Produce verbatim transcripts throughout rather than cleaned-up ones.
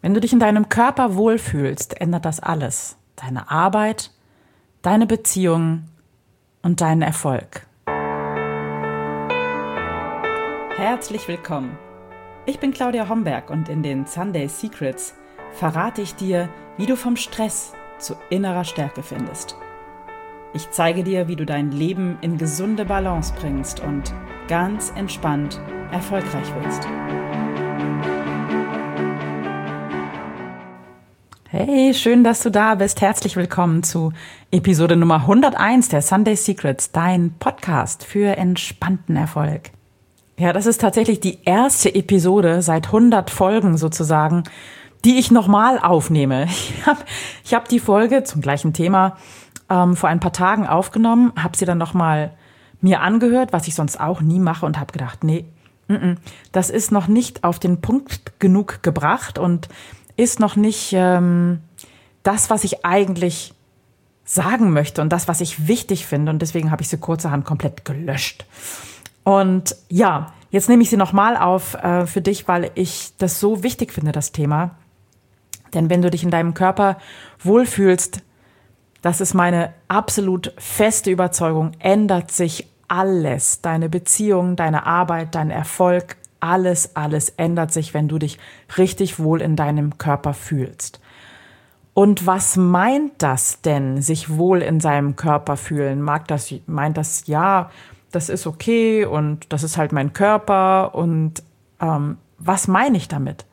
Wenn du dich in deinem Körper wohlfühlst, ändert das alles. Deine Arbeit, deine Beziehungen und deinen Erfolg. Herzlich willkommen. Ich bin Claudia Homberg und in den Sunday Secrets verrate ich dir, wie du vom Stress zu innerer Stärke findest. Ich zeige dir, wie du dein Leben in gesunde Balance bringst und ganz entspannt erfolgreich wirst. Hey, schön, dass du da bist. Herzlich willkommen zu Episode Nummer hunderteins der Sunday Secrets, dein Podcast für entspannten Erfolg. Ja, das ist tatsächlich die erste Episode seit hundert Folgen sozusagen, die ich nochmal aufnehme. Ich habe ich hab die Folge zum gleichen Thema ähm, vor ein paar Tagen aufgenommen, habe sie dann nochmal mir angehört, was ich sonst auch nie mache und habe gedacht, nee, m-m, das ist noch nicht auf den Punkt genug gebracht und ist noch nicht ähm, das, was ich eigentlich sagen möchte und das, was ich wichtig finde. Und deswegen habe ich sie kurzerhand komplett gelöscht. Und ja, jetzt nehme ich sie nochmal auf äh, für dich, weil ich das so wichtig finde, das Thema. Denn wenn du dich in deinem Körper wohlfühlst, das ist meine absolut feste Überzeugung, ändert sich alles. Deine Beziehung, deine Arbeit, dein Erfolg, alles, alles ändert sich, wenn du dich richtig wohl in deinem Körper fühlst. Und was meint das denn, sich wohl in seinem Körper fühlen? Mag das, meint das, ja, das ist okay und das ist halt mein Körper und ähm, was meine ich damit?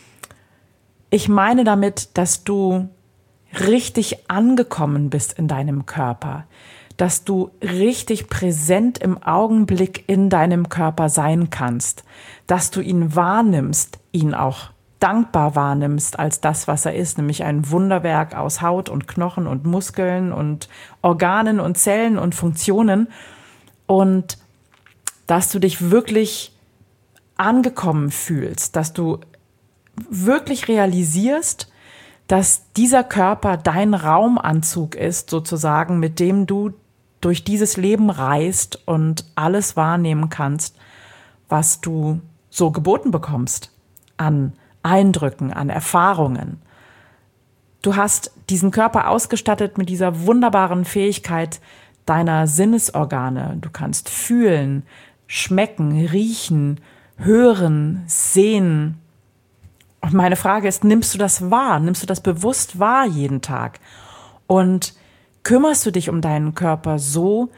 Ich meine damit, dass du richtig angekommen bist in deinem Körper, dass du richtig präsent im Augenblick in deinem Körper sein kannst, dass du ihn wahrnimmst, ihn auch dankbar wahrnimmst als das, was er ist, nämlich ein Wunderwerk aus Haut und Knochen und Muskeln und Organen und Zellen und Funktionen und dass du dich wirklich angekommen fühlst, dass du wirklich realisierst, dass dieser Körper dein Raumanzug ist, sozusagen, mit dem du durch dieses Leben reist und alles wahrnehmen kannst, was du so geboten bekommst an Eindrücken, an Erfahrungen. Du hast diesen Körper ausgestattet mit dieser wunderbaren Fähigkeit deiner Sinnesorgane. Du kannst fühlen, schmecken, riechen, hören, sehen. Und meine Frage ist, nimmst du das wahr? Nimmst du das bewusst wahr jeden Tag? Und kümmerst du dich um deinen Körper so,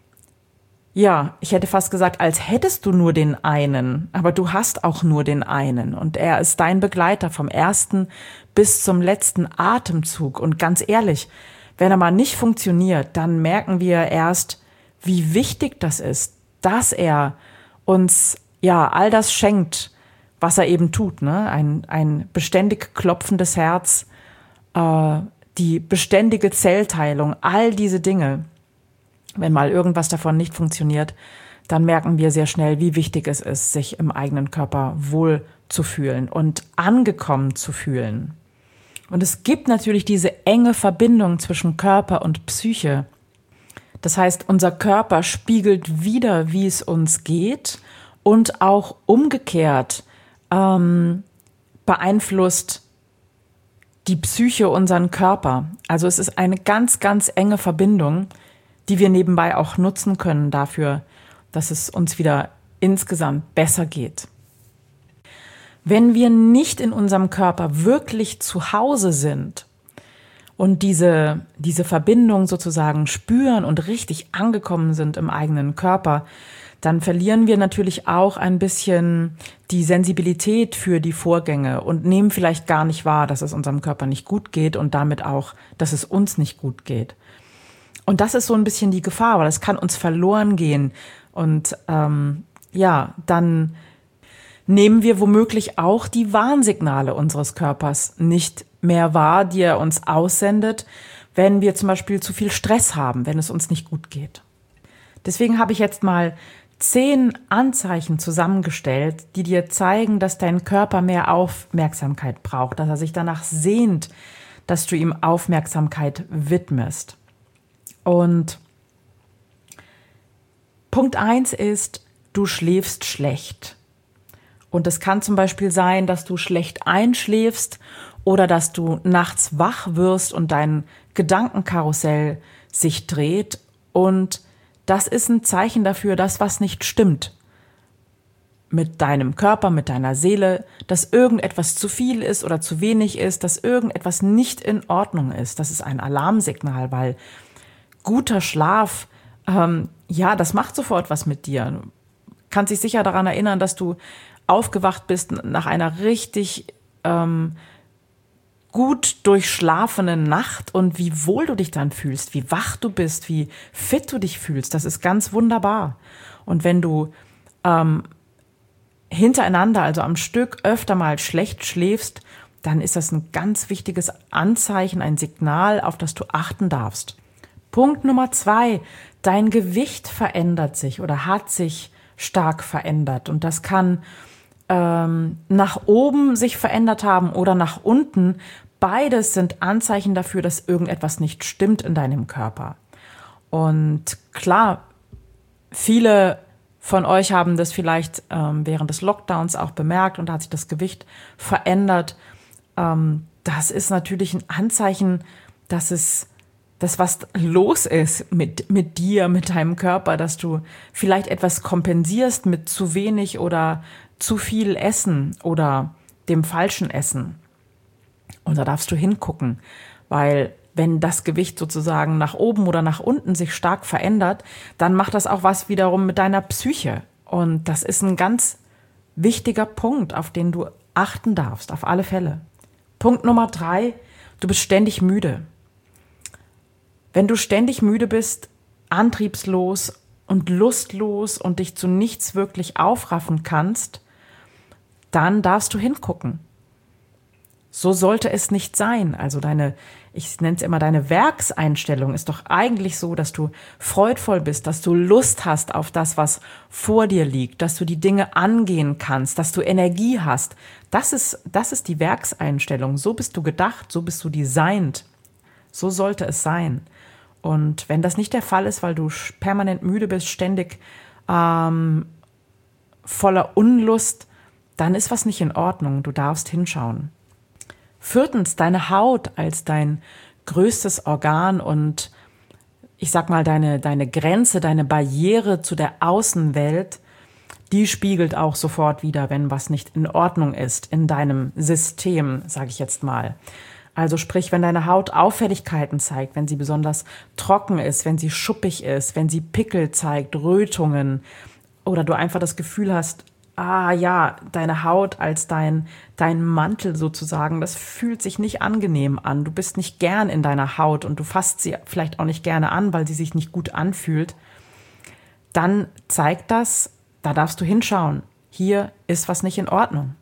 ja, ich hätte fast gesagt, als hättest du nur den einen, aber du hast auch nur den einen und er ist dein Begleiter vom ersten bis zum letzten Atemzug. Und ganz ehrlich, wenn er mal nicht funktioniert, dann merken wir erst, wie wichtig das ist, dass er uns ja all das schenkt, was er eben tut, ne? Ein, ein beständig klopfendes Herz, äh, die beständige Zellteilung, all diese Dinge. Wenn mal irgendwas davon nicht funktioniert, dann merken wir sehr schnell, wie wichtig es ist, sich im eigenen Körper wohl zu fühlen und angekommen zu fühlen. Und es gibt natürlich diese enge Verbindung zwischen Körper und Psyche. Das heißt, unser Körper spiegelt wider, wie es uns geht und auch umgekehrt ähm, beeinflusst die Psyche unseren Körper. Also es ist eine ganz, ganz enge Verbindung, die wir nebenbei auch nutzen können dafür, dass es uns wieder insgesamt besser geht. Wenn wir nicht in unserem Körper wirklich zu Hause sind und diese, diese Verbindung sozusagen spüren und richtig angekommen sind im eigenen Körper, dann verlieren wir natürlich auch ein bisschen die Sensibilität für die Vorgänge und nehmen vielleicht gar nicht wahr, dass es unserem Körper nicht gut geht und damit auch, dass es uns nicht gut geht. Und das ist so ein bisschen die Gefahr, weil es kann uns verloren gehen. Und ähm, ja, dann nehmen wir womöglich auch die Warnsignale unseres Körpers nicht mehr wahr, die er uns aussendet, wenn wir zum Beispiel zu viel Stress haben, wenn es uns nicht gut geht. Deswegen habe ich jetzt mal zehn Anzeichen zusammengestellt, die dir zeigen, dass dein Körper mehr Aufmerksamkeit braucht, dass er sich danach sehnt, dass du ihm Aufmerksamkeit widmest. Und Punkt eins ist, du schläfst schlecht. Und es kann zum Beispiel sein, dass du schlecht einschläfst oder dass du nachts wach wirst und dein Gedankenkarussell sich dreht. Und das ist ein Zeichen dafür, dass was nicht stimmt mit deinem Körper, mit deiner Seele, dass irgendetwas zu viel ist oder zu wenig ist, dass irgendetwas nicht in Ordnung ist. Das ist ein Alarmsignal, weil guter Schlaf, ähm, ja, das macht sofort was mit dir. Du kannst dich sicher daran erinnern, dass du aufgewacht bist nach einer richtig ähm, gut durchschlafenen Nacht und wie wohl du dich dann fühlst, wie wach du bist, wie fit du dich fühlst. Das ist ganz wunderbar. Und wenn du ähm, hintereinander, also am Stück, öfter mal schlecht schläfst, dann ist das ein ganz wichtiges Anzeichen, ein Signal, auf das du achten darfst. Punkt Nummer zwei, dein Gewicht verändert sich oder hat sich stark verändert. Und das kann ähm, nach oben sich verändert haben oder nach unten. Beides sind Anzeichen dafür, dass irgendetwas nicht stimmt in deinem Körper. Und klar, viele von euch haben das vielleicht ähm, während des Lockdowns auch bemerkt und da hat sich das Gewicht verändert. Ähm, das ist natürlich ein Anzeichen, dass es, dass was los ist mit, mit dir, mit deinem Körper, dass du vielleicht etwas kompensierst mit zu wenig oder zu viel Essen oder dem falschen Essen. Und da darfst du hingucken, weil wenn das Gewicht sozusagen nach oben oder nach unten sich stark verändert, dann macht das auch was wiederum mit deiner Psyche. Und das ist ein ganz wichtiger Punkt, auf den du achten darfst, auf alle Fälle. Punkt Nummer drei, du bist ständig müde. Wenn du ständig müde bist, antriebslos und lustlos und dich zu nichts wirklich aufraffen kannst, dann darfst du hingucken. So sollte es nicht sein. Also deine, ich nenne es immer deine Werkseinstellung ist doch eigentlich so, dass du freudvoll bist, dass du Lust hast auf das, was vor dir liegt, dass du die Dinge angehen kannst, dass du Energie hast. Das ist, das ist die Werkseinstellung. So bist du gedacht, so bist du designt. So sollte es sein. Und wenn das nicht der Fall ist, weil du permanent müde bist, ständig ähm, voller Unlust, dann ist was nicht in Ordnung. Du darfst hinschauen. Viertens, deine Haut als dein größtes Organ und ich sag mal deine, deine Grenze, deine Barriere zu der Außenwelt, die spiegelt auch sofort wieder, wenn was nicht in Ordnung ist in deinem System, sage ich jetzt mal. Also sprich, wenn deine Haut Auffälligkeiten zeigt, wenn sie besonders trocken ist, wenn sie schuppig ist, wenn sie Pickel zeigt, Rötungen oder du einfach das Gefühl hast, ah ja, deine Haut als dein, dein Mantel sozusagen, das fühlt sich nicht angenehm an. Du bist nicht gern in deiner Haut und du fasst sie vielleicht auch nicht gerne an, weil sie sich nicht gut anfühlt. Dann zeigt das, da darfst du hinschauen. Hier ist was nicht in Ordnung.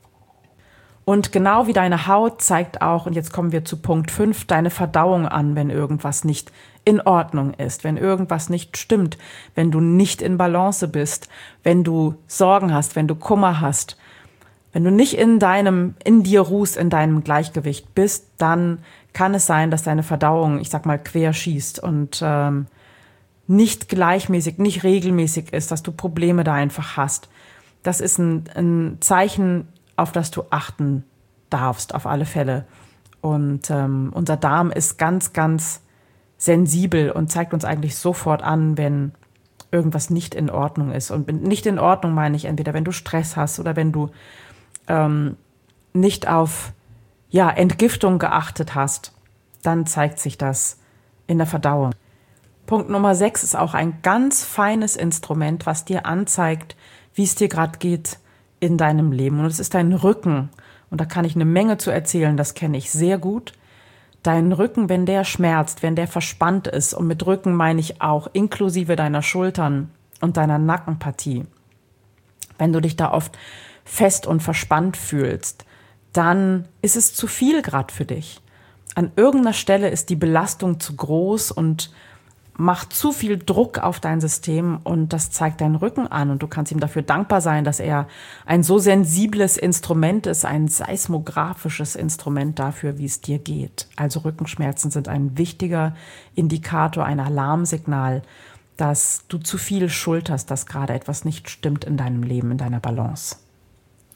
Und genau wie deine Haut zeigt auch, und jetzt kommen wir zu Punkt fünf, deine Verdauung an, wenn irgendwas nicht in Ordnung ist, wenn irgendwas nicht stimmt, wenn du nicht in Balance bist, wenn du Sorgen hast, wenn du Kummer hast, wenn du nicht in deinem, in dir ruhst, in deinem Gleichgewicht bist, dann kann es sein, dass deine Verdauung, ich sag mal, quer schießt und ähm, nicht gleichmäßig, nicht regelmäßig ist, dass du Probleme da einfach hast. Das ist ein, ein Zeichen, auf das du achten darfst, auf alle Fälle. Und ähm, unser Darm ist ganz, ganz sensibel und zeigt uns eigentlich sofort an, wenn irgendwas nicht in Ordnung ist. Und nicht in Ordnung meine ich entweder, wenn du Stress hast oder wenn du ähm, nicht auf ja, Entgiftung geachtet hast, dann zeigt sich das in der Verdauung. Punkt Nummer sechs ist auch ein ganz feines Instrument, was dir anzeigt, wie es dir gerade geht in deinem Leben. Und es ist dein Rücken. Und da kann ich eine Menge zu erzählen, das kenne ich sehr gut. Dein Rücken, wenn der schmerzt, wenn der verspannt ist, und mit Rücken meine ich auch inklusive deiner Schultern und deiner Nackenpartie. Wenn du dich da oft fest und verspannt fühlst, dann ist es zu viel gerade für dich. An irgendeiner Stelle ist die Belastung zu groß und macht zu viel Druck auf dein System und das zeigt deinen Rücken an und du kannst ihm dafür dankbar sein, dass er ein so sensibles Instrument ist, ein seismografisches Instrument dafür, wie es dir geht. Also Rückenschmerzen sind ein wichtiger Indikator, ein Alarmsignal, dass du zu viel schulterst, dass gerade etwas nicht stimmt in deinem Leben, in deiner Balance.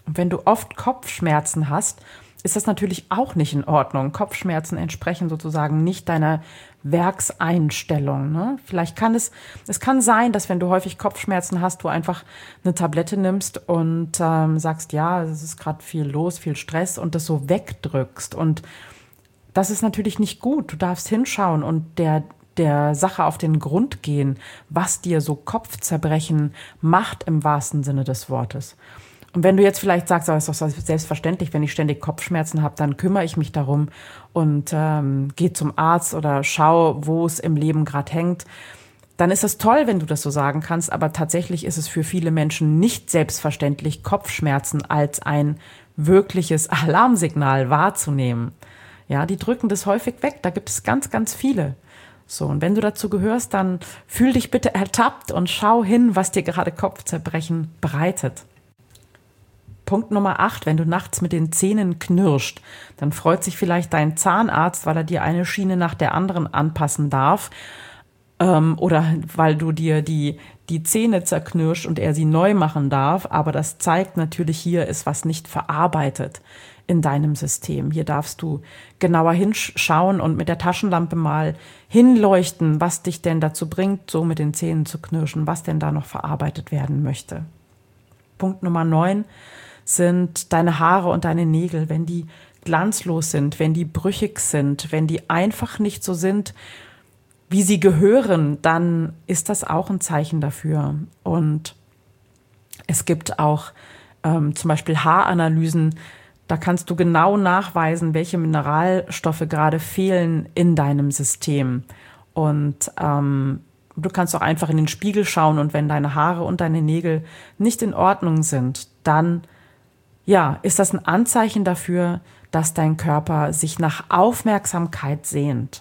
Und wenn du oft Kopfschmerzen hast, ist das natürlich auch nicht in Ordnung. Kopfschmerzen entsprechen sozusagen nicht deiner Werkseinstellung. Ne? Vielleicht kann es, es kann sein, dass wenn du häufig Kopfschmerzen hast, du einfach eine Tablette nimmst und ähm, sagst, ja, es ist gerade viel los, viel Stress und das so wegdrückst. Und das ist natürlich nicht gut. Du darfst hinschauen und der, der Sache auf den Grund gehen, was dir so Kopfzerbrechen macht im wahrsten Sinne des Wortes. Und wenn du jetzt vielleicht sagst, aber es ist doch selbstverständlich, wenn ich ständig Kopfschmerzen habe, dann kümmere ich mich darum und ähm, gehe zum Arzt oder schau, wo es im Leben gerade hängt, dann ist es toll, wenn du das so sagen kannst. Aber tatsächlich ist es für viele Menschen nicht selbstverständlich, Kopfschmerzen als ein wirkliches Alarmsignal wahrzunehmen. Ja, die drücken das häufig weg. Da gibt es ganz, ganz viele. So, und wenn du dazu gehörst, dann fühl dich bitte ertappt und schau hin, was dir gerade Kopfzerbrechen bereitet. Punkt Nummer acht, wenn du nachts mit den Zähnen knirscht, dann freut sich vielleicht dein Zahnarzt, weil er dir eine Schiene nach der anderen anpassen darf, ähm, oder weil du dir die, die Zähne zerknirscht und er sie neu machen darf. Aber das zeigt natürlich, hier ist was nicht verarbeitet in deinem System. Hier darfst du genauer hinschauen und mit der Taschenlampe mal hinleuchten, was dich denn dazu bringt, so mit den Zähnen zu knirschen, was denn da noch verarbeitet werden möchte. Punkt Nummer neun sind deine Haare und deine Nägel, wenn die glanzlos sind, wenn die brüchig sind, wenn die einfach nicht so sind, wie sie gehören, dann ist das auch ein Zeichen dafür. Und es gibt auch ähm, zum Beispiel Haaranalysen, da kannst du genau nachweisen, welche Mineralstoffe gerade fehlen in deinem System. Und ähm, du kannst auch einfach in den Spiegel schauen und wenn deine Haare und deine Nägel nicht in Ordnung sind, dann ja, ist das ein Anzeichen dafür, dass dein Körper sich nach Aufmerksamkeit sehnt.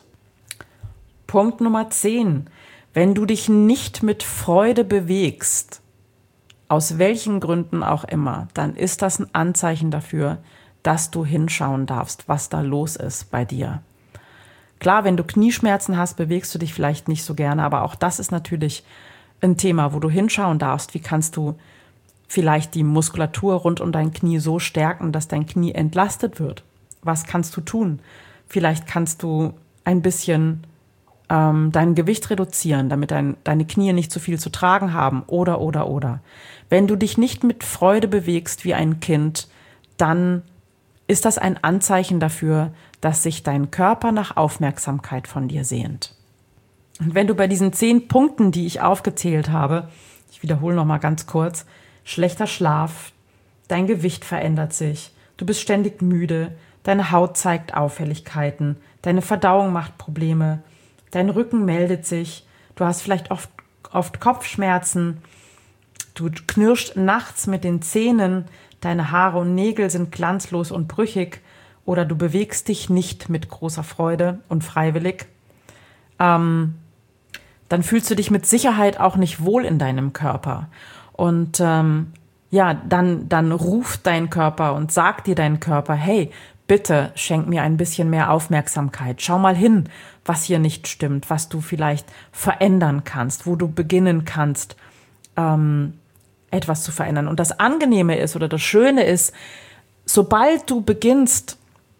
Punkt Nummer zehn. Wenn du dich nicht mit Freude bewegst, aus welchen Gründen auch immer, dann ist das ein Anzeichen dafür, dass du hinschauen darfst, was da los ist bei dir. Klar, wenn du Knieschmerzen hast, bewegst du dich vielleicht nicht so gerne, aber auch das ist natürlich ein Thema, wo du hinschauen darfst. Wie kannst du vielleicht die Muskulatur rund um dein Knie so stärken, dass dein Knie entlastet wird? Was kannst du tun? Vielleicht kannst du ein bisschen ähm, dein Gewicht reduzieren, damit dein, deine Knie nicht zu viel zu tragen haben. Oder, oder, oder. Wenn du dich nicht mit Freude bewegst wie ein Kind, dann ist das ein Anzeichen dafür, dass sich dein Körper nach Aufmerksamkeit von dir sehnt. Und wenn du bei diesen zehn Punkten, die ich aufgezählt habe, ich wiederhole noch mal ganz kurz, schlechter Schlaf, dein Gewicht verändert sich, du bist ständig müde, deine Haut zeigt Auffälligkeiten, deine Verdauung macht Probleme, dein Rücken meldet sich, du hast vielleicht oft, oft Kopfschmerzen, du knirschst nachts mit den Zähnen, deine Haare und Nägel sind glanzlos und brüchig oder du bewegst dich nicht mit großer Freude und freiwillig, ähm, dann fühlst du dich mit Sicherheit auch nicht wohl in deinem Körper. Und ähm, ja, dann, dann ruft dein Körper und sagt dir dein Körper, hey, bitte schenk mir ein bisschen mehr Aufmerksamkeit. Schau mal hin, was hier nicht stimmt, was du vielleicht verändern kannst, wo du beginnen kannst, ähm, etwas zu verändern. Und das Angenehme ist oder das Schöne ist, sobald du beginnst,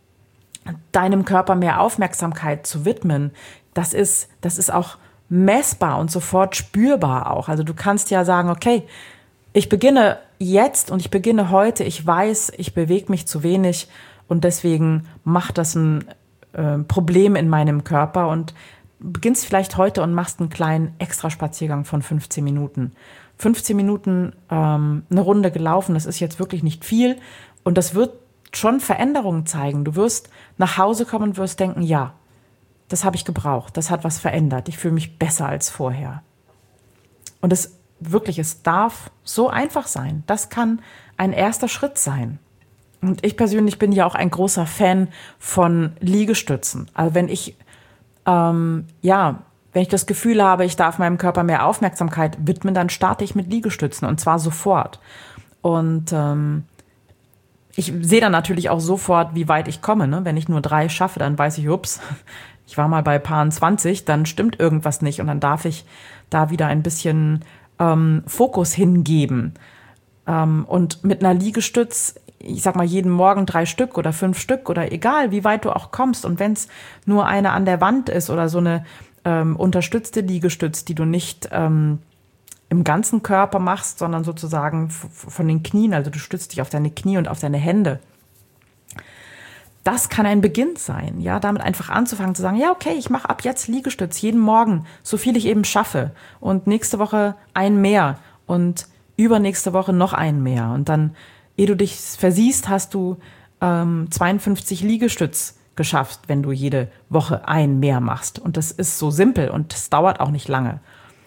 deinem Körper mehr Aufmerksamkeit zu widmen, das ist, das ist auch messbar und sofort spürbar auch. Also du kannst ja sagen, okay, ich beginne jetzt und ich beginne heute, ich weiß, ich bewege mich zu wenig und deswegen macht das ein äh, Problem in meinem Körper und beginnst vielleicht heute und machst einen kleinen Extraspaziergang von fünfzehn Minuten. fünfzehn Minuten ähm, eine Runde gelaufen, das ist jetzt wirklich nicht viel und das wird schon Veränderungen zeigen. Du wirst nach Hause kommen und wirst denken, ja, das habe ich gebraucht, das hat was verändert, ich fühle mich besser als vorher. Und es wirklich, es darf so einfach sein. Das kann ein erster Schritt sein. Und ich persönlich bin ja auch ein großer Fan von Liegestützen. Also wenn ich, ähm, ja, wenn ich das Gefühl habe, ich darf meinem Körper mehr Aufmerksamkeit widmen, dann starte ich mit Liegestützen und zwar sofort. Und ähm, ich sehe dann natürlich auch sofort, wie weit ich komme. Ne? Wenn ich nur drei schaffe, dann weiß ich, ups, ich war mal bei Paaren zwanzig, dann stimmt irgendwas nicht und dann darf ich da wieder ein bisschen ähm, Fokus hingeben. Ähm, und mit einer Liegestütz, ich sag mal, jeden Morgen drei Stück oder fünf Stück oder egal, wie weit du auch kommst. Und wenn es nur eine an der Wand ist oder so eine ähm, unterstützte Liegestütz, die du nicht ähm, im ganzen Körper machst, sondern sozusagen f- von den Knien, also du stützt dich auf deine Knie und auf deine Hände. Das kann ein Beginn sein, ja, damit einfach anzufangen zu sagen, ja, okay, ich mache ab jetzt Liegestütz jeden Morgen, so viel ich eben schaffe und nächste Woche ein mehr und übernächste Woche noch ein mehr und dann, ehe du dich versiehst, hast du ähm, zweiundfünfzig Liegestütz geschafft, wenn du jede Woche ein mehr machst und das ist so simpel und es dauert auch nicht lange.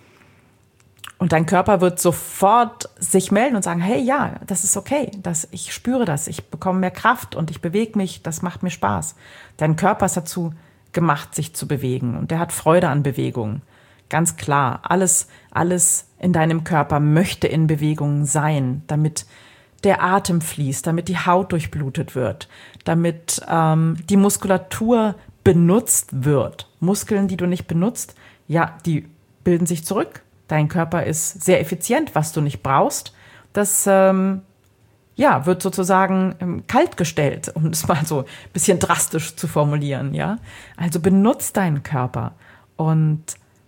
Und dein Körper wird sofort sich melden und sagen, hey, ja, das ist okay, das, ich spüre das, ich bekomme mehr Kraft und ich bewege mich, das macht mir Spaß. Dein Körper ist dazu gemacht, sich zu bewegen und der hat Freude an Bewegung. Ganz klar, alles, alles in deinem Körper möchte in Bewegung sein, damit der Atem fließt, damit die Haut durchblutet wird, damit ähm, die Muskulatur benutzt wird. Muskeln, die du nicht benutzt, ja, die bilden sich zurück. Dein Körper ist sehr effizient, was du nicht brauchst. Das ähm, ja, wird sozusagen ähm, kalt gestellt, um es mal so ein bisschen drastisch zu formulieren. Ja? Also benutzt deinen Körper. Und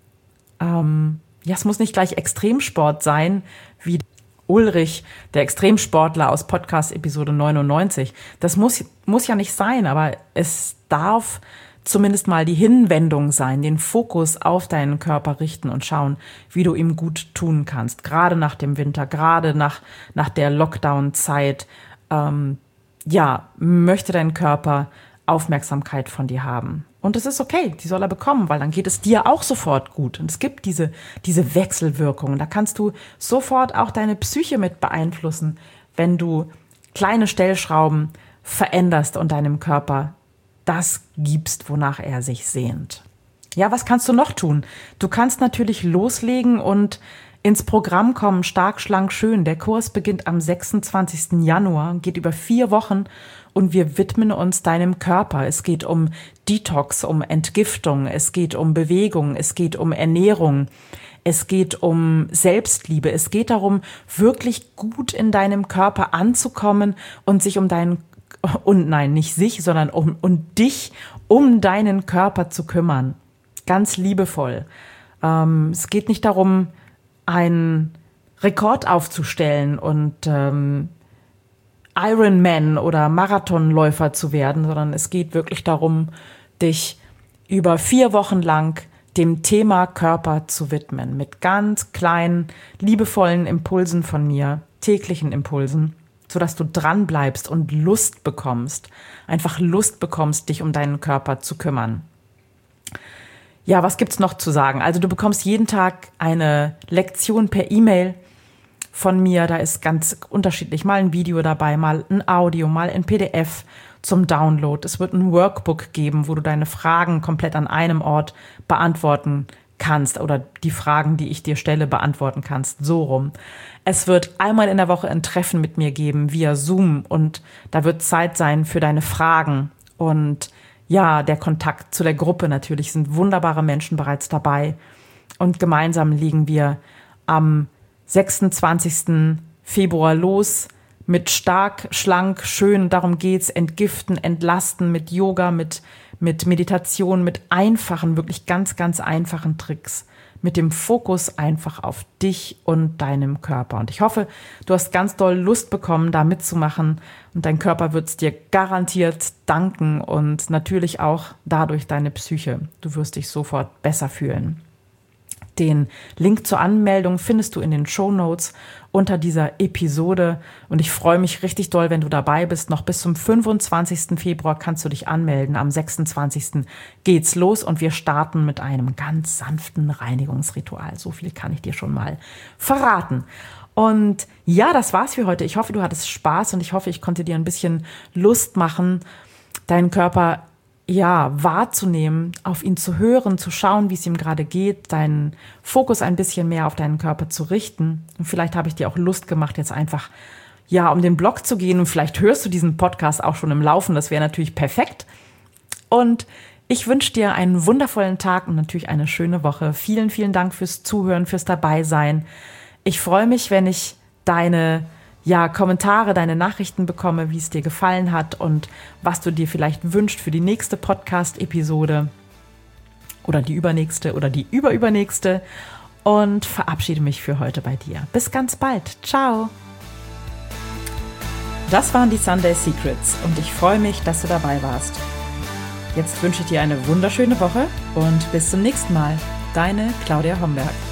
ähm, ja, es muss nicht gleich Extremsport sein, wie Ulrich, der Extremsportler aus Podcast-Episode neunundneunzig. Das muss, muss ja nicht sein, aber es darf zumindest mal die Hinwendung sein, den Fokus auf deinen Körper richten und schauen, wie du ihm gut tun kannst. Gerade nach dem Winter, gerade nach, nach der Lockdown-Zeit, ähm, ja, möchte dein Körper Aufmerksamkeit von dir haben. Und es ist okay, die soll er bekommen, weil dann geht es dir auch sofort gut. Und es gibt diese, diese Wechselwirkungen. Da kannst du sofort auch deine Psyche mit beeinflussen, wenn du kleine Stellschrauben veränderst und deinem Körper das gibst, wonach er sich sehnt. Ja, was kannst du noch tun? Du kannst natürlich loslegen und ins Programm kommen, stark, schlank, schön. Der Kurs beginnt am sechsundzwanzigsten Januar, geht über vier Wochen und wir widmen uns deinem Körper. Es geht um Detox, um Entgiftung, es geht um Bewegung, es geht um Ernährung, es geht um Selbstliebe. Es geht darum, wirklich gut in deinem Körper anzukommen und sich um deinen und nein, nicht sich, sondern um, um dich, um deinen Körper zu kümmern. Ganz liebevoll. Ähm, es geht nicht darum, einen Rekord aufzustellen und ähm, Ironman oder Marathonläufer zu werden, sondern es geht wirklich darum, dich über vier Wochen lang dem Thema Körper zu widmen. Mit ganz kleinen, liebevollen Impulsen von mir, täglichen Impulsen, sodass du dran bleibst und Lust bekommst, einfach Lust bekommst, dich um deinen Körper zu kümmern. Ja, was gibt's noch zu sagen? Also du bekommst jeden Tag eine Lektion per E-Mail von mir. Da ist ganz unterschiedlich, mal ein Video dabei, mal ein Audio, mal ein P D F zum Download. Es wird ein Workbook geben, wo du deine Fragen komplett an einem Ort beantworten kannst oder die Fragen, die ich dir stelle, beantworten kannst, so rum. Es wird einmal in der Woche ein Treffen mit mir geben via Zoom und da wird Zeit sein für deine Fragen und ja, der Kontakt zu der Gruppe natürlich, sind wunderbare Menschen bereits dabei und gemeinsam legen wir am sechsundzwanzigsten Februar los mit stark, schlank, schön, darum geht's, entgiften, entlasten mit Yoga, mit mit Meditation, mit einfachen, wirklich ganz, ganz einfachen Tricks, mit dem Fokus einfach auf dich und deinem Körper. Und ich hoffe, du hast ganz doll Lust bekommen, da mitzumachen und dein Körper wird es dir garantiert danken und natürlich auch dadurch deine Psyche. Du wirst dich sofort besser fühlen. Den Link zur Anmeldung findest du in den Shownotes unter dieser Episode und ich freue mich richtig doll, wenn du dabei bist. Noch bis zum fünfundzwanzigsten Februar kannst du dich anmelden. Am sechsundzwanzigsten geht's los und wir starten mit einem ganz sanften Reinigungsritual. So viel kann ich dir schon mal verraten. Und ja, das war's für heute. Ich hoffe, du hattest Spaß und ich hoffe, ich konnte dir ein bisschen Lust machen, deinen Körper ja, wahrzunehmen, auf ihn zu hören, zu schauen, wie es ihm gerade geht, deinen Fokus ein bisschen mehr auf deinen Körper zu richten. Und vielleicht habe ich dir auch Lust gemacht, jetzt einfach, ja, um den Blog zu gehen und vielleicht hörst du diesen Podcast auch schon im Laufen. Das wäre natürlich perfekt. Und ich wünsche dir einen wundervollen Tag und natürlich eine schöne Woche. Vielen, vielen Dank fürs Zuhören, fürs Dabeisein. Ich freue mich, wenn ich deine ja, Kommentare, deine Nachrichten bekomme, wie es dir gefallen hat und was du dir vielleicht wünschst für die nächste Podcast-Episode oder die übernächste oder die überübernächste und verabschiede mich für heute bei dir. Bis ganz bald. Ciao. Das waren die Sunday Secrets und ich freue mich, dass du dabei warst. Jetzt wünsche ich dir eine wunderschöne Woche und bis zum nächsten Mal. Deine Claudia Homberg.